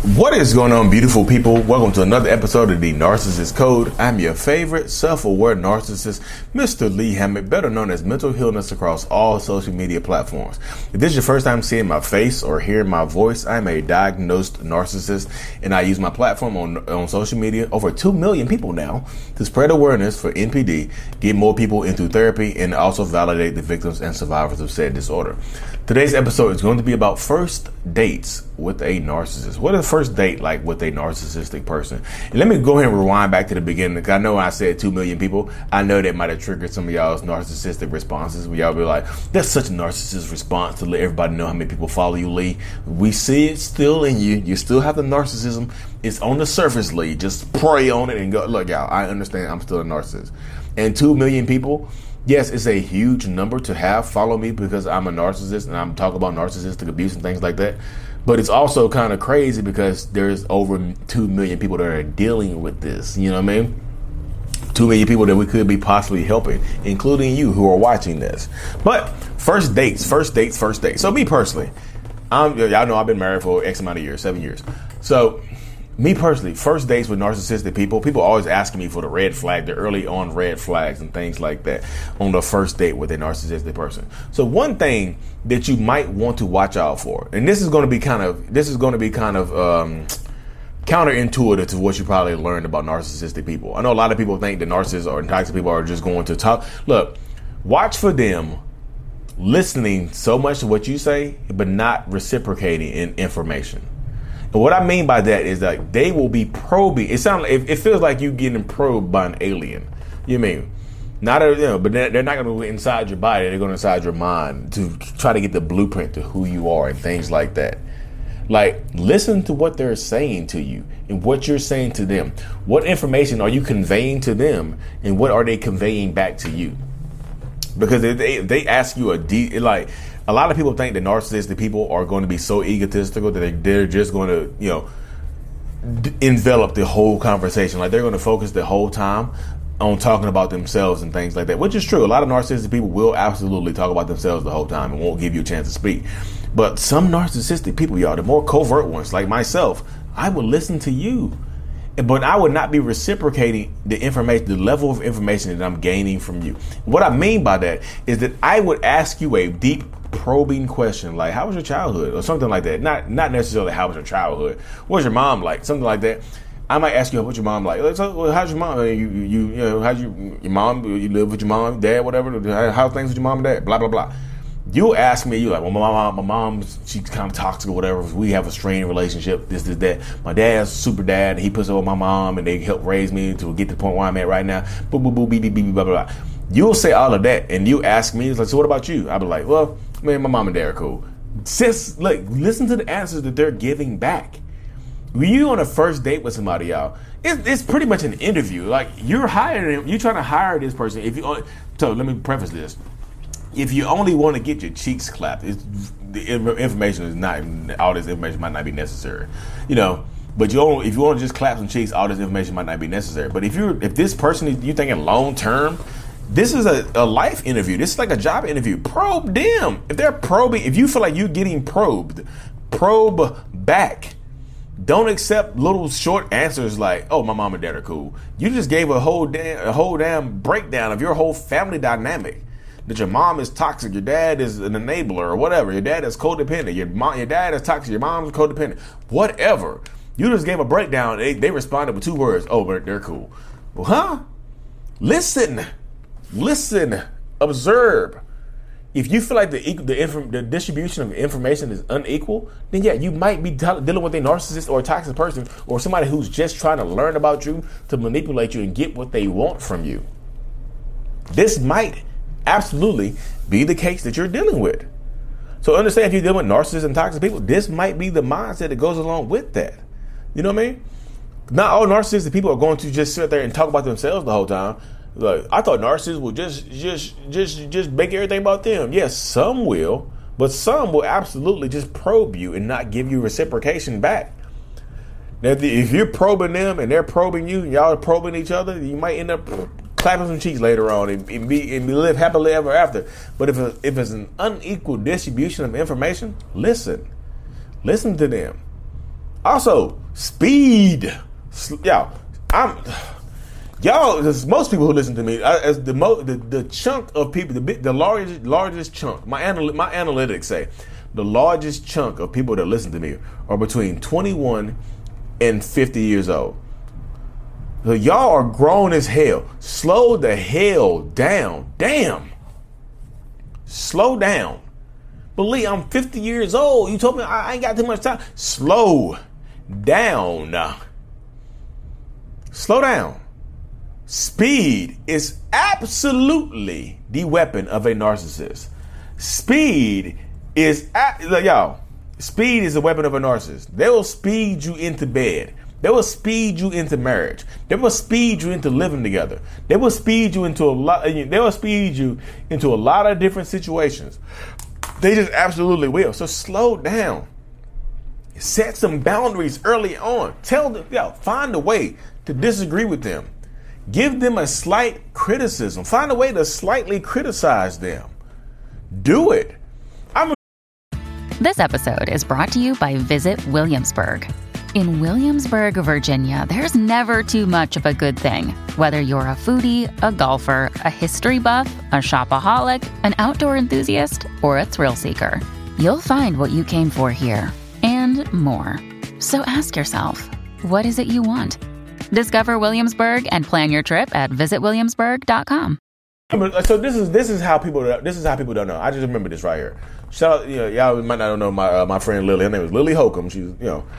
What is going on, beautiful people? Welcome to another episode of The Narcissist Code. I'm your favorite self-aware narcissist, Mr. Lee Hammett, better known as Mental Healness across all social media platforms. If this is your first time seeing my face or hearing my voice, I'm a diagnosed narcissist, and I use my platform on social media, over 2 million people now, to spread awareness for NPD, get more people into therapy, and also validate the victims and survivors of said disorder. Today's episode is going to be about first dates with a narcissist. What is a first date like with a narcissistic person? And let me go ahead and rewind back to the beginning, because I know when I said 2 million people, I know that might have triggered some of y'all's narcissistic responses, where y'all be like, that's such a narcissist response to let everybody know how many people follow you, Lee. We see it still in you. You still have the narcissism. It's on the surface, Lee. Just pray on it and go, look, y'all, I understand I'm still a narcissist. And 2 million people, yes, it's a huge number to have follow me because I'm a narcissist and I'm talking about narcissistic abuse and things like that. But it's also kind of crazy because there's over 2 million people that are dealing with this. You know what I mean? 2 million people that we could be possibly helping, including you who are watching this. But first dates. So me personally, y'all know I've been married for X amount of years, 7 years. So me personally, first dates with narcissistic people always asking me for the red flag, the early on red flags and things like that on the first date with a narcissistic person. So one thing that you might want to watch out for, and this is going to be kind of counterintuitive to what you probably learned about narcissistic people. I know a lot of people think that narcissists or toxic people are just going to talk. Look, watch for them listening so much to what you say, but not reciprocating in information. And what I mean by that is that they will be probing. It feels like you getting probed by an alien. You mean but they're not going to go inside your body. They're going inside your mind to try to get the blueprint to who you are and things like that. Like, listen to what they're saying to you and what you're saying to them. What information are you conveying to them, and what are they conveying back to you? Because they ask you a lot of people think that narcissistic people are going to be so egotistical that they're just going to, envelop the whole conversation. Like, they're going to focus the whole time on talking about themselves and things like that, which is true. A lot of narcissistic people will absolutely talk about themselves the whole time and won't give you a chance to speak. But some narcissistic people, y'all, the more covert ones, like myself, I would listen to you, but I would not be reciprocating the information, the level of information that I'm gaining from you. What I mean by that is that I would ask you a deep probing question, like, how was your childhood, or something like that. Not necessarily how was your childhood, what was your mom like, something like that. I might ask you, what's your mom like? So, how's your mom? How's your mom? You live with your mom, dad, whatever. How's things with your mom and dad? Blah blah blah. You'll ask me, you're like, well, my mom, she's kind of toxic or whatever. We have a strained relationship. This, that. My dad's super dad. He puts up with my mom, and they help raise me to get to the point where I'm at right now. Boo boo boo, beep beep beep, blah blah blah. You'll say all of that, and you ask me, it's like, so what about you? I'll be like, well, man, my mom and dad are cool. Sis, look, listen to the answers that they're giving back. When you on a first date with somebody, y'all, it's pretty much an interview. Like, you're hiring, you're trying to hire this person. So let me preface this. If you only want to get your cheeks clapped, the information is not, all this information might not be necessary, But if you want to just clap some cheeks, all this information might not be necessary. But if this person you thinking long term, this is a life interview. This is like a job interview. Probe them. If they're probing, if you feel like you're getting probed, probe back. Don't accept little short answers like, oh, my mom and dad are cool. You just gave a whole damn breakdown of your whole family dynamic. That your mom is toxic, your dad is an enabler or whatever. Your dad is codependent. Your dad is toxic, your mom is codependent. Whatever. You just gave a breakdown. They responded with 2 words. Oh, but they're cool. Well, huh? Listen. Observe. If you feel like the distribution of information is unequal, then yeah, you might be dealing with a narcissist or a toxic person, or somebody who's just trying to learn about you to manipulate you and get what they want from you. This might absolutely be the case that you're dealing with. So understand, if you're dealing with narcissists and toxic people, this might be the mindset that goes along with that. You know what I mean? Not all narcissistic people are going to just sit there and talk about themselves the whole time. Like, I thought narcissists would just make everything about them. Yes, some will, but some will absolutely just probe you and not give you reciprocation back. Now, if you're probing them and they're probing you, and y'all are probing each other, you might end up clapping some cheeks later on and live happily ever after. But if it's an unequal distribution of information, listen to them. Also, speed. Y'all, most people who listen to me, as the chunk of people, the largest chunk, my analytics say, the largest chunk of people that listen to me are between 21 and 50 years old. So y'all are grown as hell. Slow the hell down. Damn. Slow down. Believe I'm 50 years old. You told me I ain't got too much time. Slow down. Slow down. Speed is absolutely the weapon of a narcissist. Speed is speed is the weapon of a narcissist. They will speed you into bed. They will speed you into marriage. They will speed you into living together. They will speed you into a lot. They will speed you into a lot of different situations. They just absolutely will. So slow down. Set some boundaries early on. Tell them, find a way to disagree with them. Give them a slight criticism. Find a way to slightly criticize them. Do it. This episode is brought to you by Visit Williamsburg. In Williamsburg, Virginia, there's never too much of a good thing. Whether you're a foodie, a golfer, a history buff, a shopaholic, an outdoor enthusiast, or a thrill seeker, you'll find what you came for here and more. So ask yourself, what is it you want? Discover Williamsburg and plan your trip at visitwilliamsburg.com. So this is how people don't know. I just remember this right here. Shout out, y'all might not know my friend Lily. Her name is Lily Holcomb. She's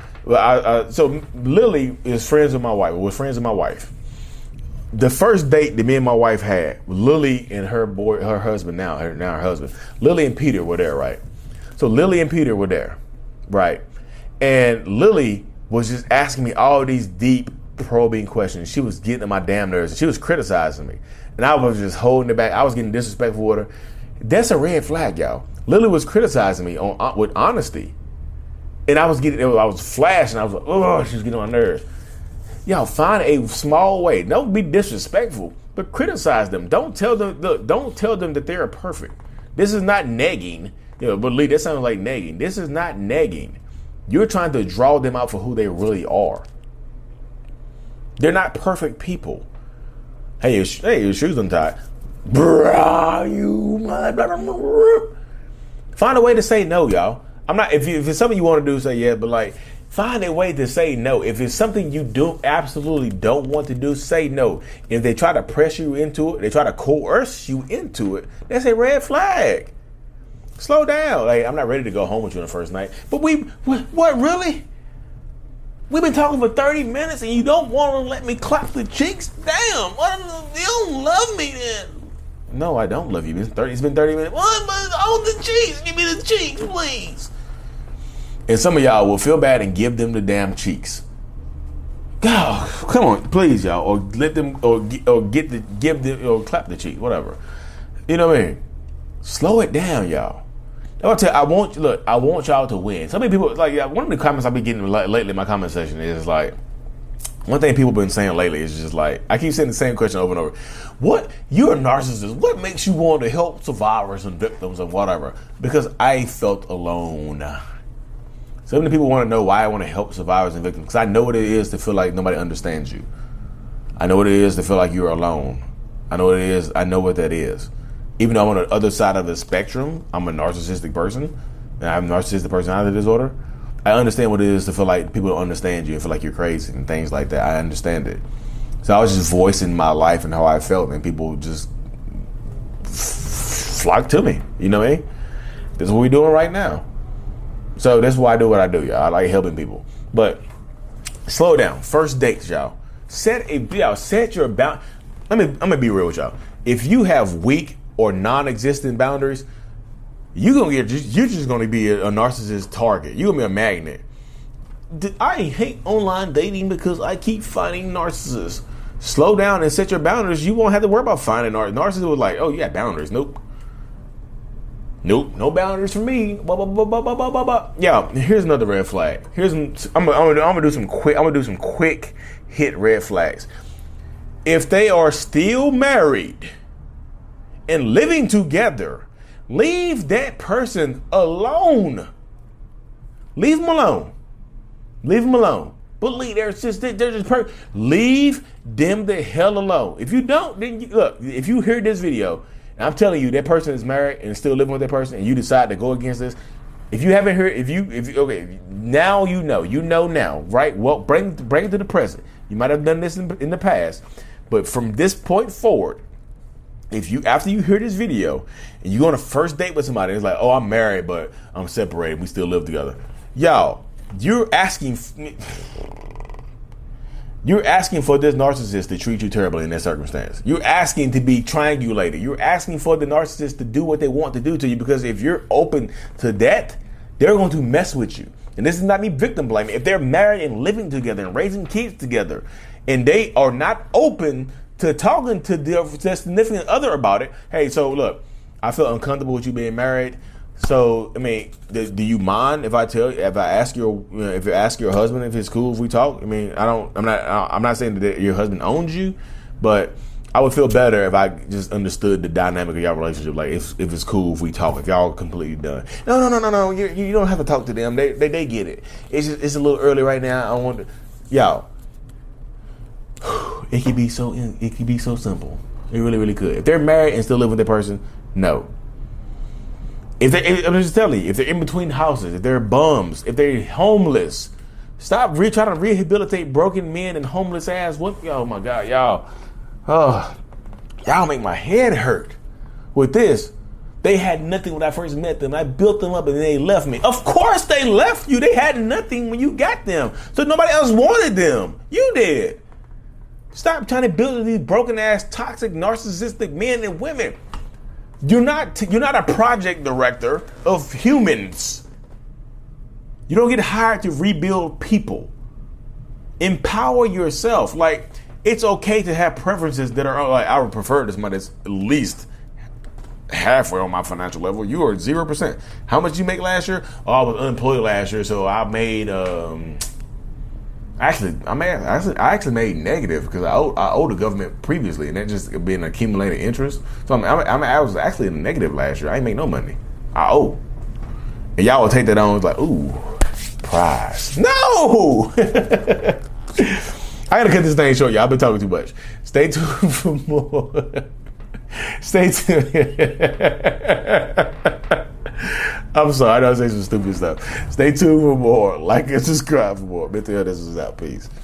so Lily is friends with my wife. Was friends with my wife. The first date that me and my wife had, Lily and her husband now her husband, Lily and Peter were there, right? So Lily and Peter were there, right? And Lily was just asking me all these deep, probing questions. She was getting on my damn nerves. She was criticizing me, and I was just holding it back. I was getting disrespectful with her. That's a red flag, y'all. Lily was criticizing me with honesty, and I was flashing. I was like, oh, she was getting on my nerves. Y'all, find a small way. Don't be disrespectful, but criticize them. Don't tell them that they're perfect. This is not negging. But Lee, that sounds like negging. This is not negging. You're trying to draw them out for who they really are. They're not perfect people. Hey, your shoes untied. Find a way to say no, y'all. I'm not. If it's something you want to do, say yeah. But find a way to say no. If it's something you absolutely don't want to do, say no. If they try to pressure you into it, they try to coerce you into it, that's a red flag. Slow down. I'm not ready to go home with you on the first night. But what really? We've been talking for 30 minutes and you don't want to let me clap the cheeks? Damn, you don't love me then. No, I don't love you. It's been 30 minutes. What? I want the cheeks. Give me the cheeks, please. And some of y'all will feel bad and give them the damn cheeks. God, come on, please, y'all. Or let them, or give them, or clap the cheek, whatever. You know what I mean? Slow it down, y'all. I'll tell you, I want y'all to win. So many people, one of the comments I've been getting lately in my comment section is one thing people have been saying lately is just I keep saying the same question over and over. What? You're a narcissist. What makes you want to help survivors and victims and whatever? Because I felt alone. So many people want to know why I want to help survivors and victims. Because I know what it is to feel like nobody understands you. I know what it is to feel like you're alone. I know what it is. I know what that is. Even though I'm on the other side of the spectrum, I'm a narcissistic person, and I have narcissistic personality disorder. I understand what it is to feel like people don't understand you and feel like you're crazy and things like that. I understand it. So I was just voicing my life and how I felt, and people just flock to me. You know what I mean? This is what we're doing right now. So that's why I do what I do, y'all. I like helping people. But slow down. First dates, y'all. Set your bound. I'm gonna be real with y'all. If you have weak or non-existent boundaries, you're just gonna be a narcissist target. You're gonna be a magnet. I hate online dating because I keep finding narcissists. Slow down and set your boundaries. You won't have to worry about finding narcissists. Was like, oh, you got boundaries. Nope, no boundaries for me. Blah, blah, blah, blah, blah, blah, blah, blah. Yeah, here's another red flag. I'm gonna do some quick hit red flags. If they are still married and living together, leave that person alone. Leave them alone. Leave them alone. But leave leave them the hell alone. If you don't, then look. If you hear this video, and I'm telling you that person is married and still living with that person, and you decide to go against this. If you haven't heard, okay, now you know now, right? Well, bring it to the present. You might have done this in the past, but from this point forward, after you hear this video and you go on a first date with somebody, it's like, oh, I'm married, but I'm separated. We still live together. Y'all, you're asking for this narcissist to treat you terribly in that circumstance. You're asking to be triangulated. You're asking for the narcissist to do what they want to do to you, because if you're open to that, they're going to mess with you. And this is not me victim blaming. If they're married and living together and raising kids together, and they are not open to talking to their significant other about it, hey, so look, I feel uncomfortable with you being married. So, I mean, do you mind if I ask your husband if it's cool if we talk? I mean, I'm not saying that your husband owns you, but I would feel better if I just understood the dynamic of y'all relationship. Like, if it's cool if we talk, if y'all completely done. No. You don't have to talk to them. They get it. It's a little early right now. I want to, y'all. It could be so simple. It really, really could. If they're married and still live with their person, no. I'm just telling you, if they're in between houses, if they're bums, if they're homeless, stop trying to rehabilitate broken men and homeless ass. Oh my God, y'all. Oh, y'all make my head hurt with this. They had nothing when I first met them. I built them up and they left me. Of course they left you. They had nothing when you got them. So nobody else wanted them. You did. Stop trying to build these broken ass, toxic, narcissistic men and women. You're not a project director of humans. You don't get hired to rebuild people. Empower yourself. Like, it's okay to have preferences that are like, I would prefer this money that's at least halfway on my financial level. You are 0%. How much you make last year? Oh, I was unemployed last year, so I made I actually made negative because I owed the government previously, and that just been accumulated interest. So I was actually in the negative last year. I ain't make no money. I owe, and y'all will take that on. It's like, ooh, prize. No. I gotta cut this thing short, y'all. I've been talking too much. Stay tuned for more. Stay tuned. I'm sorry, I know I say some stupid stuff. Stay tuned for more. Like and subscribe for more. Mental Health This is out. Peace.